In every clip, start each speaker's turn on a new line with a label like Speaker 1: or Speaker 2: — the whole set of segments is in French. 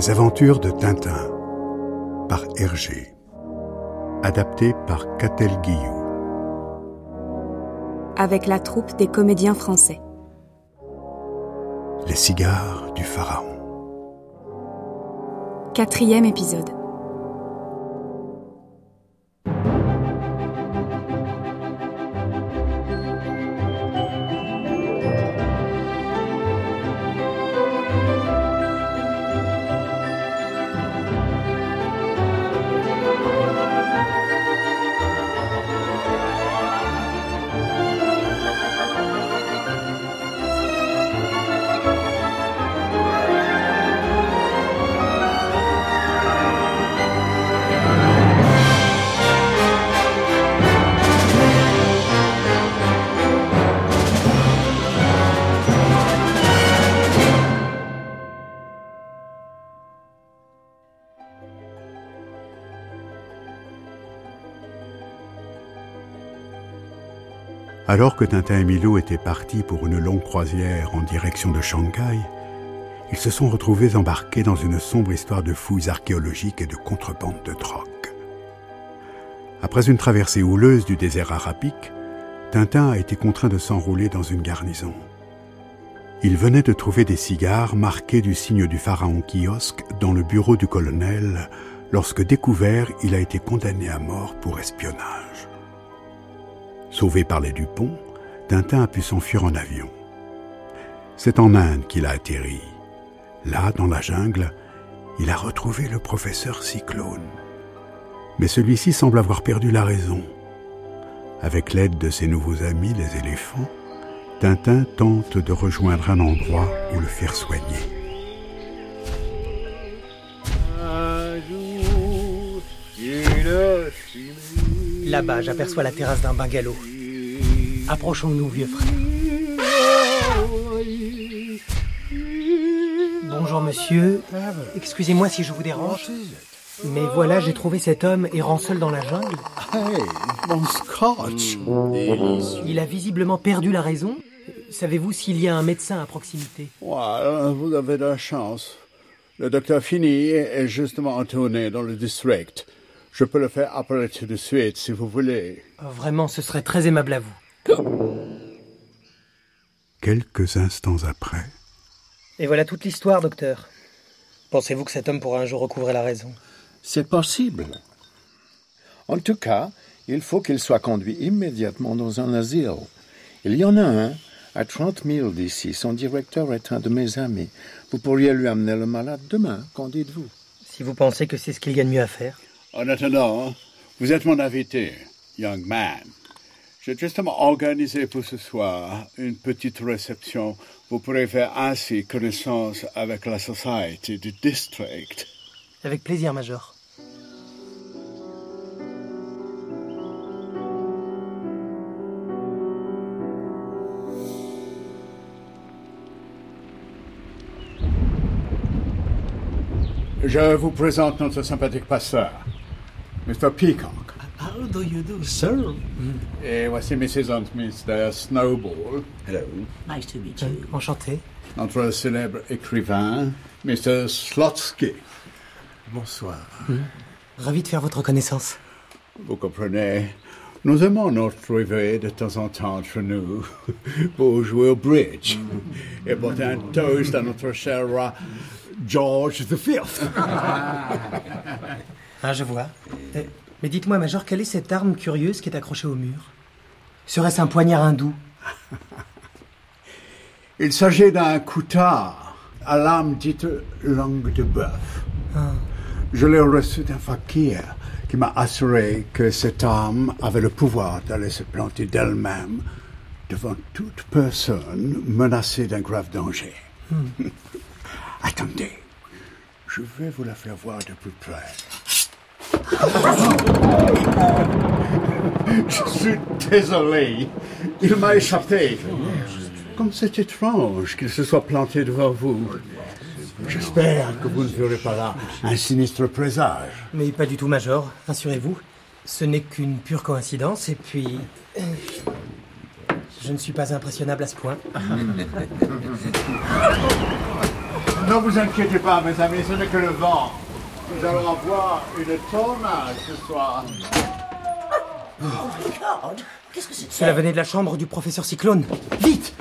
Speaker 1: Les aventures de Tintin par Hergé. Adapté par Catel Guillou.
Speaker 2: Avec la troupe des comédiens français.
Speaker 1: Les cigares du pharaon.
Speaker 2: 4e épisode.
Speaker 1: Alors que Tintin et Milou étaient partis pour une longue croisière en direction de Shanghai, ils se sont retrouvés embarqués dans une sombre histoire de fouilles archéologiques et de contrebande de drogue. Après une traversée houleuse du désert arabique, Tintin a été contraint de s'enrouler dans une garnison. Il venait de trouver des cigares marqués du signe du pharaon kiosque dans le bureau du colonel. Lorsque découvert, il a été condamné à mort pour espionnage. Sauvé par les Dupont, Tintin a pu s'enfuir en avion. C'est en Inde qu'il a atterri. Là, dans la jungle, il a retrouvé le professeur Cyclone. Mais celui-ci semble avoir perdu la raison. Avec l'aide de ses nouveaux amis, les éléphants, Tintin tente de rejoindre un endroit où le faire soigner.
Speaker 3: Là-bas, j'aperçois la terrasse d'un bungalow. Approchons-nous, vieux frère. Bonjour, monsieur. Excusez-moi si je vous dérange. Mais voilà, j'ai trouvé cet homme errant seul dans la jungle.
Speaker 4: Hey, mon scotch.
Speaker 3: Il a visiblement perdu la raison. Savez-vous s'il y a un médecin à proximité?
Speaker 4: Ouais, vous avez de la chance. Le docteur Fini est justement en tournée dans le district. Je peux le faire appeler tout de suite, si vous voulez.
Speaker 3: Vraiment, ce serait très aimable à vous.
Speaker 1: Quelques instants après...
Speaker 3: Et voilà toute l'histoire, docteur. Pensez-vous que cet homme pourra un jour recouvrer la raison?
Speaker 5: C'est possible. En tout cas, il faut qu'il soit conduit immédiatement dans un asile. Il y en a un à 30 milles d'ici. Son directeur est un de mes amis. Vous pourriez lui amener le malade demain, qu'en dites-vous?
Speaker 3: Si vous pensez que c'est ce qu'il y a de mieux à faire.
Speaker 4: En attendant, vous êtes mon invité, young man. J'ai justement organisé pour ce soir une petite réception. Vous pourrez faire ainsi connaissance avec la Society du District.
Speaker 3: Avec plaisir, Major.
Speaker 4: Je vous présente notre sympathique pasteur, Mr. Peacock.
Speaker 6: How do you do, sir?
Speaker 4: Et voici Mrs. and Mr. Snowball.
Speaker 6: Hello. Nice to meet you.
Speaker 3: Enchanté.
Speaker 4: Notre célèbre écrivain, Mr. Slotsky.
Speaker 6: Bonsoir.
Speaker 3: Ravi de faire votre connaissance.
Speaker 4: Vous comprenez, nous aimons nous retrouver de temps en temps entre nous pour jouer au bridge et porter un toast à notre cher roi George V.
Speaker 3: Ah, je vois. Mais dites-moi, Major, quelle est cette arme curieuse qui est accrochée au mur? Serait-ce un poignard hindou?
Speaker 4: Il s'agit d'un coutard à lame dite langue de bœuf. Je l'ai reçu d'un fakir qui m'a assuré que cette arme avait le pouvoir d'aller se planter d'elle-même devant toute personne menacée d'un grave danger. Attendez, je vais vous la faire voir de plus près. Je suis désolé, il m'a échappé. Comme c'est étrange qu'il se soit planté devant vous. J'espère que vous ne verrez pas là un sinistre présage.
Speaker 3: Mais pas du tout, Major, rassurez-vous. Ce n'est qu'une pure coïncidence, et puis... Je ne suis pas impressionnable à ce point.
Speaker 4: Ne vous inquiétez pas, mes amis, ce n'est que le vent. Nous allons avoir une tornade ce soir.
Speaker 6: Qu'est-ce que c'est?
Speaker 3: Cela venait de la chambre du professeur Cyclone. Vite!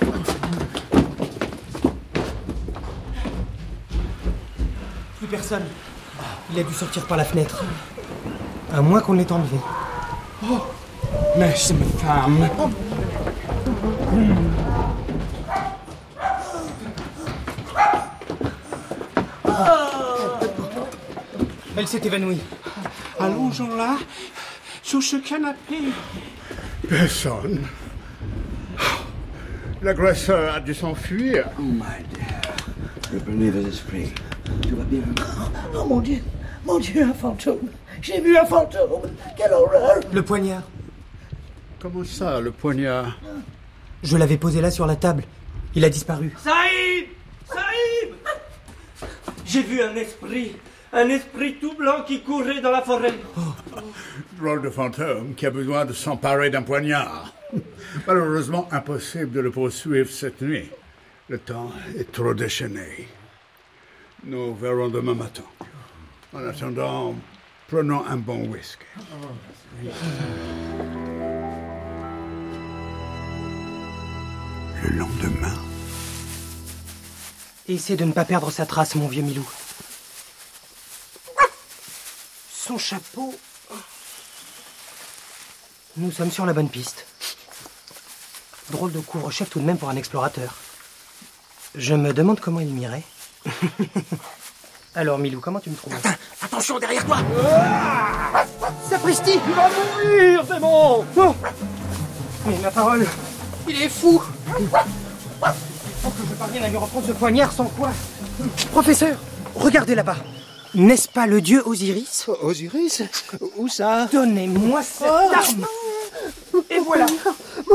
Speaker 3: Plus personne. Il a dû sortir par la fenêtre. À moins qu'on l'ait enlevé.
Speaker 7: Mais c'est ma femme.
Speaker 3: Elle s'est évanouie.
Speaker 7: Allongeons-la sur ce canapé.
Speaker 4: Personne. L'agresseur a dû s'enfuir.
Speaker 6: Oh, my dear. Le believer is free. Tout va bien. Oh, mon Dieu, un fantôme. J'ai vu un fantôme. Quelle horreur.
Speaker 3: Le poignard.
Speaker 4: Comment ça, le poignard?
Speaker 3: Je l'avais posé là sur la table. Il a disparu.
Speaker 8: Saïd! Saïd! J'ai vu un esprit tout blanc qui courait dans la forêt.
Speaker 4: Drôle de fantôme qui a besoin de s'emparer d'un poignard. Malheureusement, impossible de le poursuivre cette nuit. Le temps est trop déchaîné. Nous verrons demain matin. En attendant, prenons un bon whisky. Le lendemain,
Speaker 3: Essaie de ne pas perdre sa trace, mon vieux Milou. Son chapeau... Nous sommes sur la bonne piste. Drôle de couvre-chef tout de même pour un explorateur. Je me demande comment il m'irait. Alors, Milou, comment tu me trouves?
Speaker 6: Attention, derrière toi.
Speaker 3: Sapristi!
Speaker 8: Tu vas mourir, démon!
Speaker 3: Oh, mais ma parole, il est fou! Faut que je parvienne à lui reprendre ce poignard sans quoi? Professeur, regardez là-bas. N'est-ce pas le dieu Osiris?
Speaker 7: Osiris? Où ça?
Speaker 3: Donnez-moi cette arme! Et voilà!
Speaker 7: Mon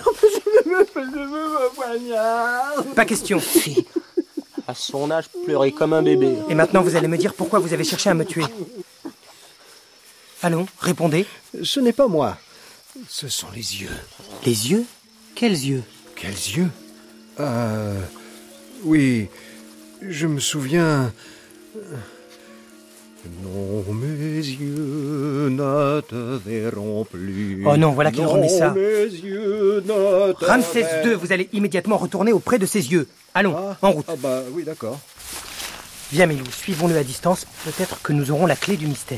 Speaker 7: poignard.
Speaker 3: Pas question.
Speaker 8: Fille, à son âge, pleurer comme un bébé.
Speaker 3: Et maintenant, vous allez me dire pourquoi vous avez cherché à me tuer. Allons, répondez.
Speaker 7: Ce n'est pas moi. Ce sont les yeux.
Speaker 3: Les yeux? Quels yeux?
Speaker 7: Quels yeux? Oui, je me souviens. Non, mes yeux ne te verront plus.
Speaker 3: Oh non, voilà qu'il remet ça.
Speaker 7: Non, mes yeux ne te
Speaker 3: Ramsès
Speaker 7: verront-
Speaker 3: II, vous allez immédiatement retourner auprès de ses yeux. Allons, en route.
Speaker 7: Ah bah oui, d'accord.
Speaker 3: Viens, Milou, suivons-le à distance. Peut-être que nous aurons la clé du mystère.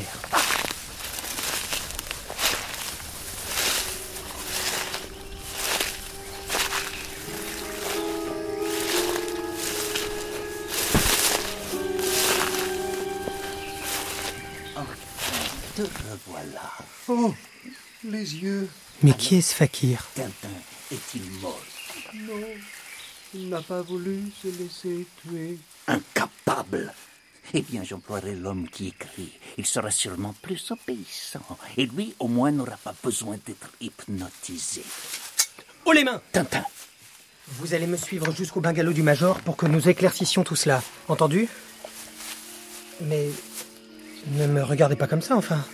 Speaker 6: Te revoilà.
Speaker 7: Oh, les yeux.
Speaker 3: Mais qui est ce fakir?
Speaker 6: Tintin est-il mort?
Speaker 7: Non, il n'a pas voulu se laisser tuer.
Speaker 6: Incapable. Eh bien, j'emploierai l'homme qui écrit. Il sera sûrement plus obéissant. Et lui, au moins, n'aura pas besoin d'être hypnotisé.
Speaker 3: Haut les mains!
Speaker 6: Tintin.
Speaker 3: Vous allez me suivre jusqu'au bungalow du Major pour que nous éclaircissions tout cela. Entendu? Mais... ne me regardez pas comme ça, enfin.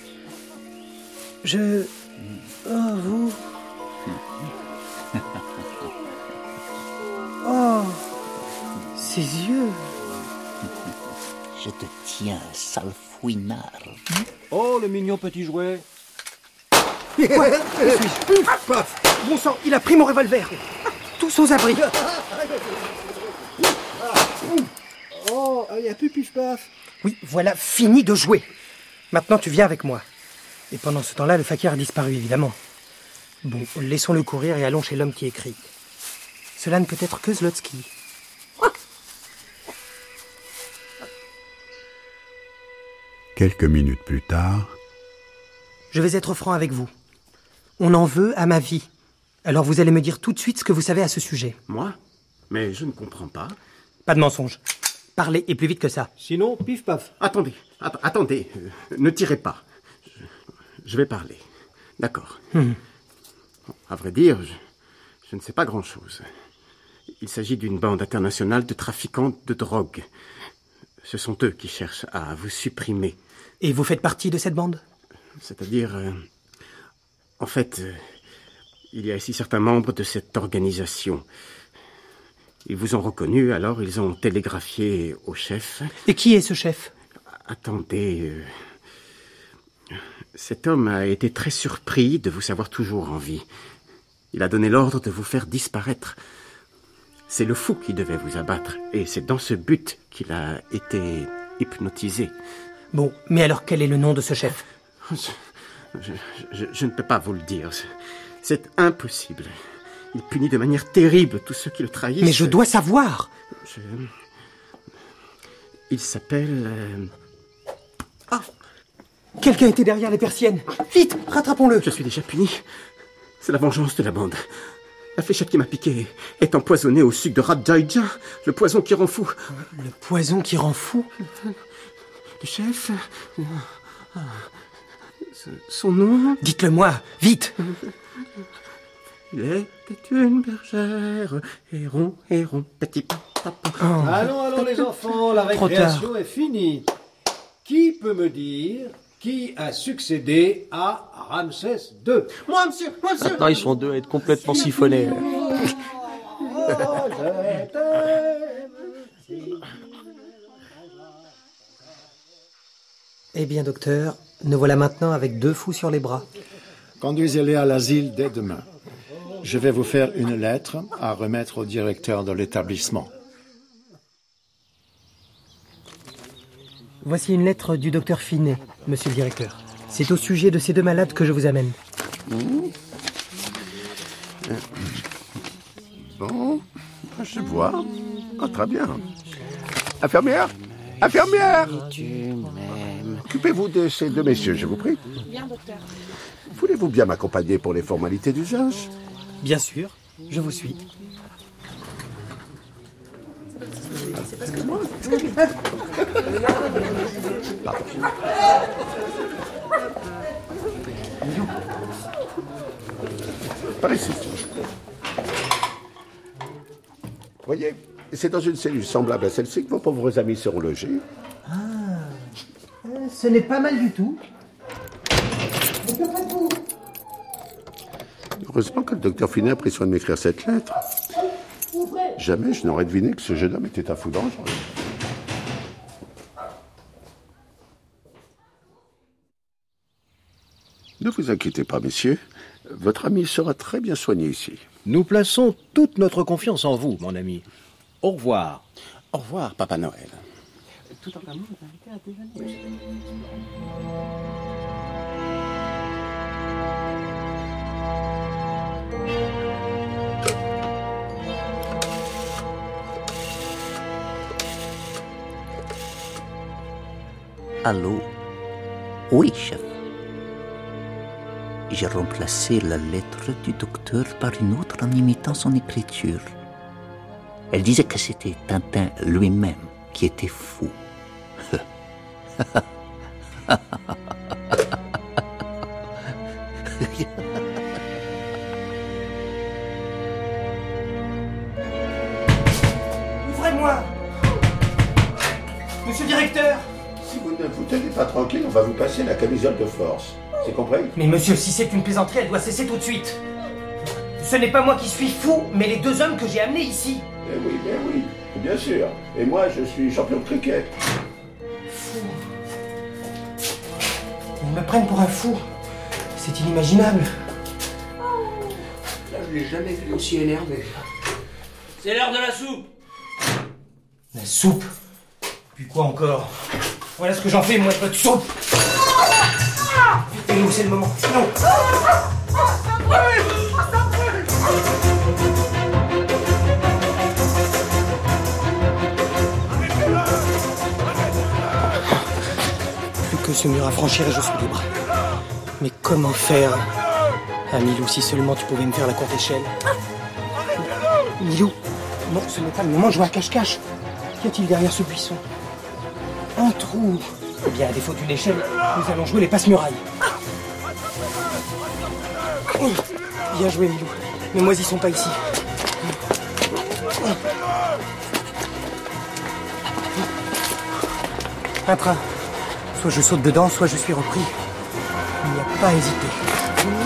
Speaker 3: Oh, vous... Oh... Ses yeux...
Speaker 6: Je te tiens, sale fouinard.
Speaker 8: Oh, le mignon petit jouet.
Speaker 3: Bon sang, il a pris mon revolver. Tous aux abris.
Speaker 7: Oh, il n'y a plus pif-paf.
Speaker 3: Oui, voilà, fini de jouer. Maintenant, tu viens avec moi. Et pendant ce temps-là, le fakir a disparu, évidemment. Bon, laissons-le courir et allons chez l'homme qui écrit. Cela ne peut être que Zlotsky.
Speaker 1: Quelques minutes plus tard,
Speaker 3: Je vais être franc avec vous. On en veut à ma vie. Alors vous allez me dire tout de suite ce que vous savez à ce sujet.
Speaker 9: Moi? Mais je ne comprends pas.
Speaker 3: Pas de mensonge. Parlez, et plus vite que ça.
Speaker 7: Sinon, pif-paf.
Speaker 9: Attendez, attendez, ne tirez pas. Je vais parler. D'accord. À vrai dire, je ne sais pas grand-chose. Il s'agit d'une bande internationale de trafiquants de drogue. Ce sont eux qui cherchent à vous supprimer.
Speaker 3: Et vous faites partie de cette bande?
Speaker 9: C'est-à-dire... en fait, il y a ici certains membres de cette organisation Ils vous ont reconnu, alors ils ont télégraphié au chef.
Speaker 3: Et qui est ce chef?
Speaker 9: Attendez... Cet homme a été très surpris de vous savoir toujours en vie. Il a donné l'ordre de vous faire disparaître. C'est le fou qui devait vous abattre, et c'est dans ce but qu'il a été hypnotisé.
Speaker 3: Bon, mais alors quel est le nom de ce chef?
Speaker 9: Je ne peux pas vous le dire. C'est impossible. Il punit de manière terrible tous ceux qui le trahissent.
Speaker 3: Mais je dois savoir.
Speaker 9: Il s'appelle...
Speaker 3: Ah! Quelqu'un était derrière les persiennes. Vite, rattrapons-le.
Speaker 9: Je suis déjà puni. C'est la vengeance de la bande. La fléchette qui m'a piqué est empoisonnée au sucre de Radjaïdja, le poison qui rend fou.
Speaker 3: Le poison qui rend fou?
Speaker 9: Le chef... Son nom...
Speaker 3: Dites-le-moi, vite.
Speaker 9: Il était une bergère, héron, petit papa.
Speaker 10: Oh. Allons les enfants, la récréation est finie. Qui peut me dire qui a succédé à Ramsès II?
Speaker 9: Moi, monsieur.
Speaker 8: Non, ils sont deux à être complètement siphonnés.
Speaker 3: Eh bien, docteur, nous voilà maintenant avec 2 fous sur les bras.
Speaker 5: Conduisez-les à l'asile dès demain. Je vais vous faire une lettre à remettre au directeur de l'établissement.
Speaker 3: Voici une lettre du docteur Finet, monsieur le directeur. C'est au sujet de ces 2 malades que je vous amène.
Speaker 11: Bon, je vois. Ah, très bien. Infirmière, occupez-vous de ces 2 messieurs, je vous prie.
Speaker 12: Bien, docteur.
Speaker 11: Voulez-vous bien m'accompagner pour les formalités d'usage?
Speaker 3: Bien sûr, je vous suis.
Speaker 11: Par ici. Voyez, c'est dans une cellule semblable à celle-ci que vos pauvres amis seront logés.
Speaker 3: Ah, ce n'est pas mal du tout.
Speaker 11: Heureusement que le docteur Finet a pris soin de m'écrire cette lettre. Jamais je n'aurais deviné que ce jeune homme était un fou dangereux. Ne vous inquiétez pas, messieurs. Votre ami sera très bien soigné ici.
Speaker 7: Nous plaçons toute notre confiance en vous, mon ami. Au revoir.
Speaker 9: Au revoir, Papa Noël.
Speaker 3: Tout en amour, vous invitez à déjeuner.
Speaker 6: Allô? Oui, chef. J'ai remplacé la lettre du docteur par une autre en imitant son écriture. Elle disait que c'était Tintin lui-même qui était fou.
Speaker 3: Ouvrez-moi! Monsieur le directeur!
Speaker 11: Si vous ne vous tenez pas tranquille, on va vous passer la camisole de force. C'est compris?
Speaker 3: Mais monsieur, si c'est une plaisanterie, elle doit cesser tout de suite. Ce n'est pas moi qui suis fou, mais les 2 hommes que j'ai amenés ici.
Speaker 11: Eh oui, bien sûr. Et moi, je suis champion de cricket.
Speaker 3: Fou. Ils me prennent pour un fou. C'est inimaginable.
Speaker 10: Là, je l'ai jamais vu aussi énervé.
Speaker 8: C'est l'heure de la soupe.
Speaker 3: La soupe? Puis quoi encore? Voilà ce que j'en fais, moi, de votre soupe. Vite, nous, c'est le moment. Non. Plus que ce mur à franchir et je suis libre. Mais comment faire? Ah, Milou, si seulement tu pouvais me faire la courte échelle. Milou, non, ce n'est pas le moment de jouer à cache-cache. Qu'y a-t-il derrière ce buisson? Un trou. Eh bien, à défaut d'une échelle, nous allons jouer les passe-murailles. Bien joué, Milou. Ne moisissons pas ici. Un train. Soit je saute dedans, soit je suis repris. Il n'y a pas à hésiter.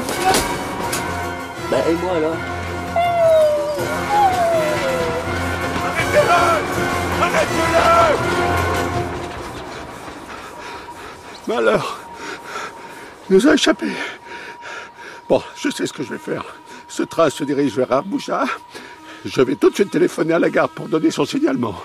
Speaker 8: Bah, et moi alors?
Speaker 11: Malheur nous a échappé. Bon, je sais ce que je vais faire. Ce train se dirige vers Arbouja. Je vais tout de suite téléphoner à la gare pour donner son signalement.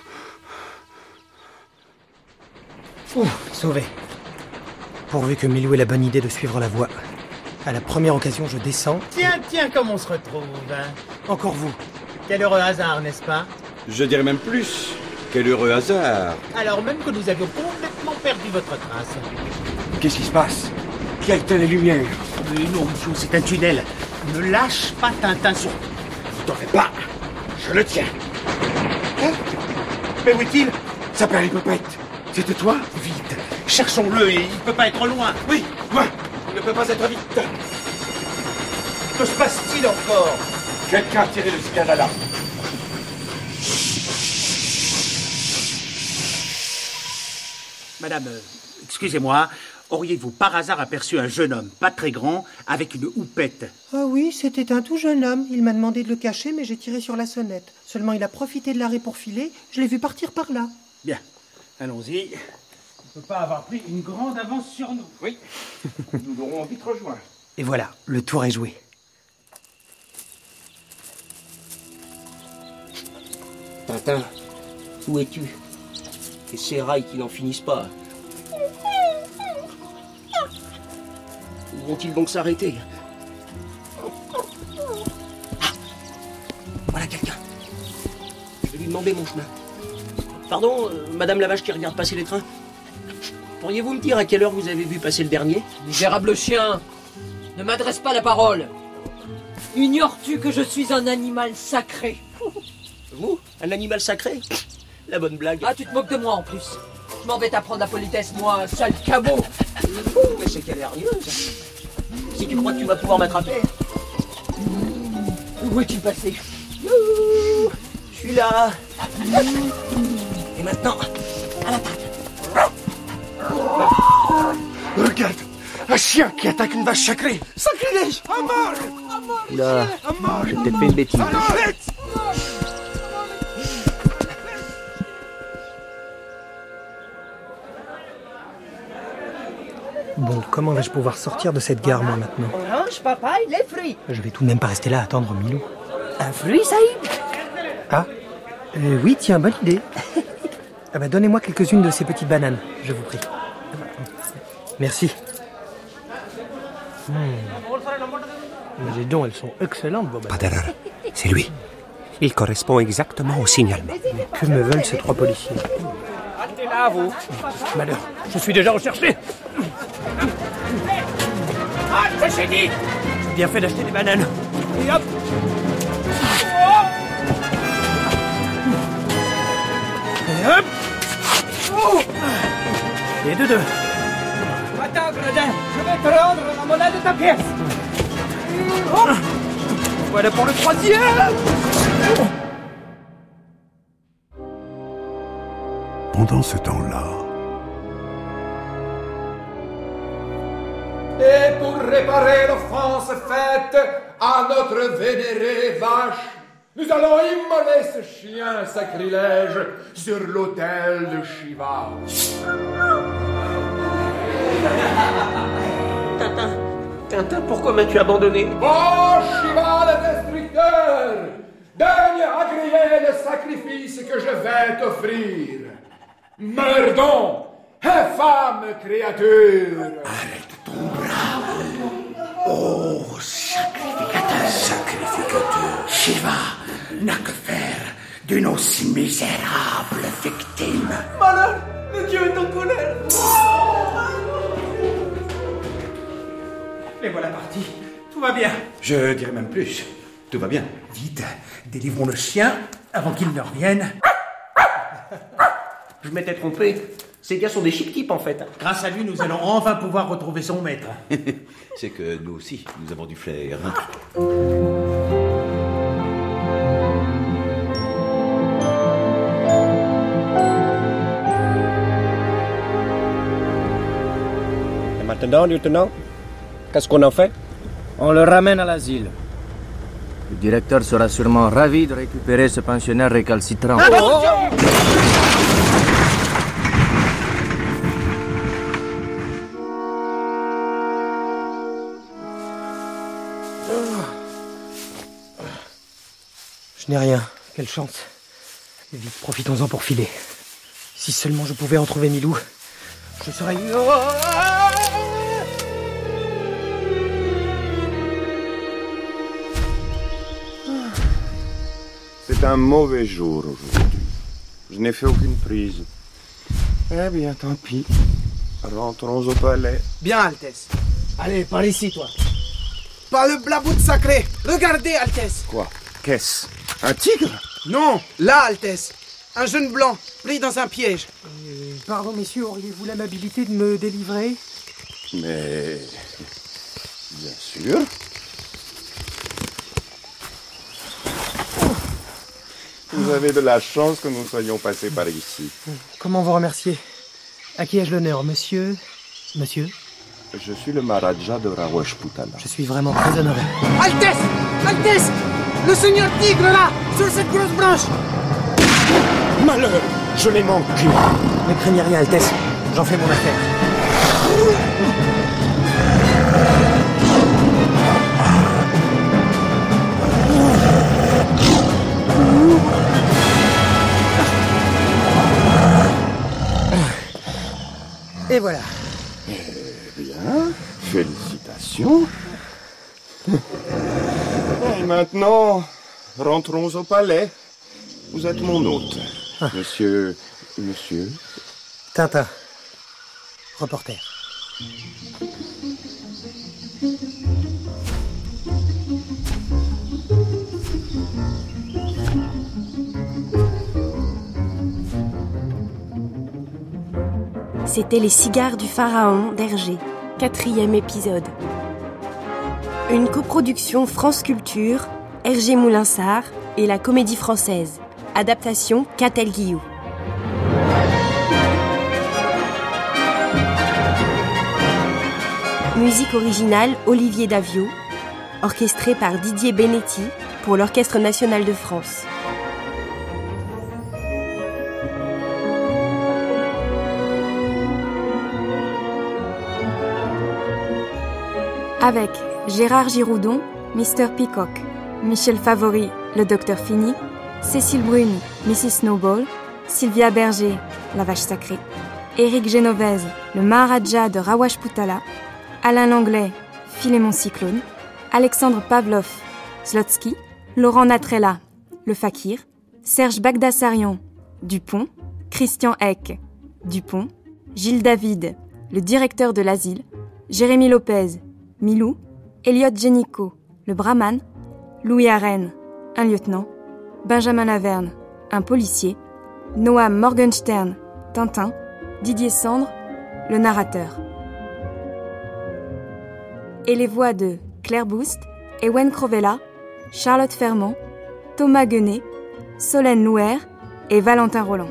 Speaker 3: Sauvé. Pourvu que Milou ait la bonne idée de suivre la voie. À la première occasion, je descends.
Speaker 12: Tiens, comme on se retrouve, hein.
Speaker 3: Encore vous.
Speaker 12: Quel heureux hasard, n'est-ce pas?
Speaker 13: Je dirais même plus. Quel heureux hasard.
Speaker 12: Alors même que nous avions complètement perdu votre trace.
Speaker 10: Qu'est-ce qui se passe? Qui a éteint les lumières?
Speaker 12: Non, monsieur, c'est un tunnel. Ne lâche pas Tintin sur...
Speaker 10: Vous t'en fais pas. Je le tiens. Hein? Mais où est-il? Ça perd les popettes. C'était toi?
Speaker 12: Vite, cherchons-le, et il peut pas être loin.
Speaker 10: Oui, moi. Il ne peut pas être vite.
Speaker 12: Que se passe-t-il encore?
Speaker 10: Quelqu'un a tiré le signal d'alarme.
Speaker 12: Madame, excusez-moi, auriez-vous par hasard aperçu un jeune homme, pas très grand, avec une houppette?
Speaker 3: Ah oui, c'était un tout jeune homme. Il m'a demandé de le cacher, mais j'ai tiré sur la sonnette. Seulement, il a profité de l'arrêt pour filer. Je l'ai vu partir par là.
Speaker 12: Bien, allons-y. On ne peut pas avoir pris une grande avance sur nous.
Speaker 10: Oui, nous l'aurons vite rejoint.
Speaker 3: Et voilà, le tour est joué.
Speaker 8: Tintin, où es-tu? Et ces rails qui n'en finissent pas. Où vont-ils donc s'arrêter? Ah, voilà quelqu'un. Je vais lui demander mon chemin. Pardon, Madame la Vache qui regarde passer les trains. Pourriez-vous me dire à quelle heure vous avez vu passer le dernier?
Speaker 14: Misérable chien, ne m'adresse pas la parole. Ignores-tu que je suis un animal sacré?
Speaker 8: Vous? Un animal sacré? La bonne blague.
Speaker 14: Ah, tu te moques de moi en plus. Je m'en vais t'apprendre la politesse, moi, sale cabot.
Speaker 8: Mais c'est qu'elle est hargneuse. Si tu crois que tu vas pouvoir m'attraper.
Speaker 14: Où es-tu passé?
Speaker 8: Je suis là. Et maintenant, à la table.
Speaker 10: Regarde, un chien qui attaque une vache sacrée.
Speaker 8: Sacrilège!
Speaker 10: À mort!
Speaker 8: Là, j'ai peut-être fait une bêtise.
Speaker 3: Bon, comment vais-je pouvoir sortir de cette gare, moi, maintenant?
Speaker 14: Orange, papaye, les fruits.
Speaker 3: Je vais tout de même pas rester là à attendre Milou.
Speaker 14: Un fruit, Saïd?
Speaker 3: Ah, oui, tiens, bonne idée. Ah bah, donnez-moi quelques-unes de ces petites bananes, je vous prie. Merci. Mais dis donc, elles sont excellentes, vos bananes.
Speaker 15: Pas d'erreur, c'est lui. Il correspond exactement au signalement.
Speaker 3: Mais que me veulent ces trois policiers?
Speaker 14: Restez là, vous.
Speaker 3: Malheur, je suis déjà recherché.
Speaker 14: Ah, j'ai dit.
Speaker 3: J'ai bien fait d'acheter des bananes. Et hop. Et hop. Et de deux.
Speaker 14: Attends, Gredin, je vais te rendre la monnaie de ta pièce.
Speaker 3: Voilà pour le troisième.
Speaker 1: Pendant ce temps-là,
Speaker 16: et pour réparer l'offense faite à notre vénérée vache, nous allons immoler ce chien sacrilège sur l'autel de Shiva.
Speaker 8: Tintin, pourquoi m'as-tu abandonné?
Speaker 16: Oh, Shiva le destructeur, daigne agréer le sacrifice que je vais t'offrir. Meurs donc, infâme créature!
Speaker 11: Arrête ton bras. Oh, sacrificateur. Sacrificateur. Shiva n'a que faire d'une aussi misérable victime.
Speaker 12: Malheur, le dieu est en colère. Les voilà partis. Tout va bien.
Speaker 10: Je dirais même plus. Tout va bien.
Speaker 12: Vite, délivrons le chien avant qu'il ne revienne.
Speaker 8: Je m'étais trompé. Ces gars sont des chic types en fait.
Speaker 12: Grâce à lui, nous allons enfin pouvoir retrouver son maître.
Speaker 13: C'est que nous aussi, nous avons du flair.
Speaker 10: Et maintenant, lieutenant, qu'est-ce qu'on en fait?
Speaker 17: On le ramène à l'asile. Le directeur sera sûrement ravi de récupérer ce pensionnaire récalcitrant.
Speaker 3: Je n'ai rien. Quelle chance. Vite, profitons-en pour filer. Si seulement je pouvais en trouver Milou, je serais...
Speaker 18: C'est un mauvais jour aujourd'hui. Je n'ai fait aucune prise. Eh bien, tant pis. Rentrons au palais.
Speaker 3: Bien, Altesse. Allez, par ici, toi. Par le blabout sacré. Regardez, Altesse.
Speaker 18: Quoi? Qu'est-ce? Un tigre?
Speaker 3: Non, là, Altesse. Un jeune blanc, pris dans un piège. Pardon, messieurs, auriez-vous l'amabilité de me délivrer?
Speaker 18: Mais... bien sûr. Vous avez de la chance que nous soyons passés par ici.
Speaker 3: Comment vous remercier? À qui ai-je l'honneur, monsieur? Monsieur?
Speaker 18: Je suis le Maharaja de Rawashputana.
Speaker 3: Je suis vraiment très honoré. Altesse! Altesse! Le seigneur tigre, là! Sur cette grosse branche!
Speaker 18: Malheur! Je l'ai manqué!
Speaker 3: Ne craignez rien, Altesse. J'en fais mon affaire. Et voilà.
Speaker 18: Eh bien, félicitations. Et maintenant, rentrons au palais. Vous êtes mon hôte. Monsieur...
Speaker 3: Tintin. Reporter.
Speaker 2: C'était Les Cigares du Pharaon d'Hergé, 4e épisode. Une coproduction France Culture, Hergé Moulinsart et la Comédie Française. Adaptation Catel Guillou. Musique originale Olivier Davio, orchestrée par Didier Benetti pour l'Orchestre National de France. Avec Gérard Giroudon, Mr. Peacock, Michel Favori, le Docteur Fini, Cécile Bruni, Mrs. Snowball, Sylvia Berger, la Vache Sacrée, Éric Genovese, le Maharaja de Rawashputana, Alain Langlais, Philémon Cyclone, Alexandre Pavlov, Zlotsky, Laurent Natrella, le Fakir, Serge Bagdasarian, Dupont, Christian Eck, Dupont, Gilles David, le directeur de l'asile, Jérémy Lopez, Milou, Elliot Génico, le Brahman, Louis Arène, un lieutenant, Benjamin Laverne, un policier, Noam Morgenstern, Tintin, Didier Sandre, le narrateur. Et les voix de Claire Boust, Ewen Crovella, Charlotte Fermant, Thomas Guenet, Solène Louer et Valentin Roland.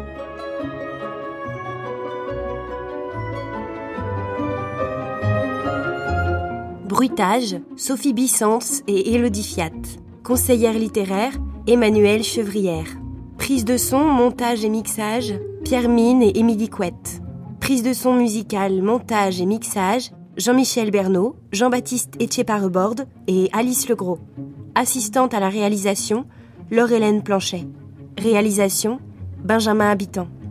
Speaker 2: Bruitage, Sophie Bissens et Élodie Fiat. Conseillère littéraire, Emmanuelle Chevrière. Prise de son, montage et mixage, Pierre Mine et Émilie Couette. Prise de son musicale, montage et mixage, Jean-Michel Bernot, Jean-Baptiste Etcheparreborde et Alice Legros. Assistante à la réalisation, Laure-Hélène Planchet. Réalisation, Benjamin Habitant.